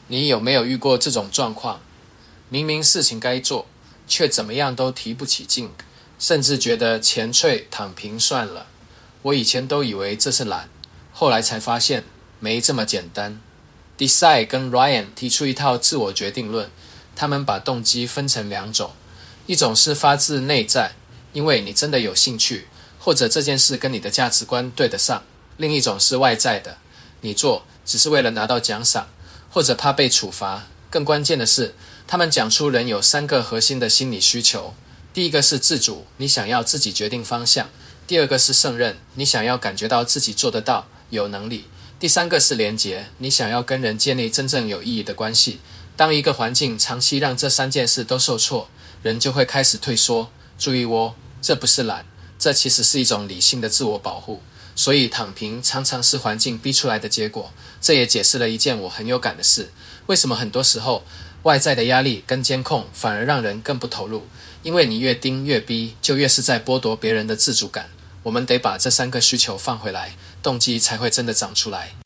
你有没有遇过这种状况？明明事情该做，却怎么样都提不起劲，甚至觉得前脆躺平算了。我以前都以为这是懒，后来才发现没这么简单。Desai 跟 Ryan 提出一套自我决定论，他们把动机分成两种，一种是发自内在，因为你真的有兴趣，或者这件事跟你的价值观对得上；另一种是外在的，你做只是为了拿到奖赏，或者怕被处罚。更关键的是，他们讲出人有3个核心的心理需求。第一个是自主，你想要自己决定方向；第二个是胜任，你想要感觉到自己做得到，有能力；第三个是连结，你想要跟人建立真正有意义的关系。当一个环境长期让这3件事都受挫，人就会开始退缩。注意哦，这不是懒，这其实是一种理性的自我保护。所以躺平常常是环境逼出来的结果。这也解释了一件我很有感的事，为什么很多时候外在的压力跟监控反而让人更不投入？因为你越盯越逼，就越是在剥夺别人的自主感。我们得把这3个需求放回来，动机才会真的长出来。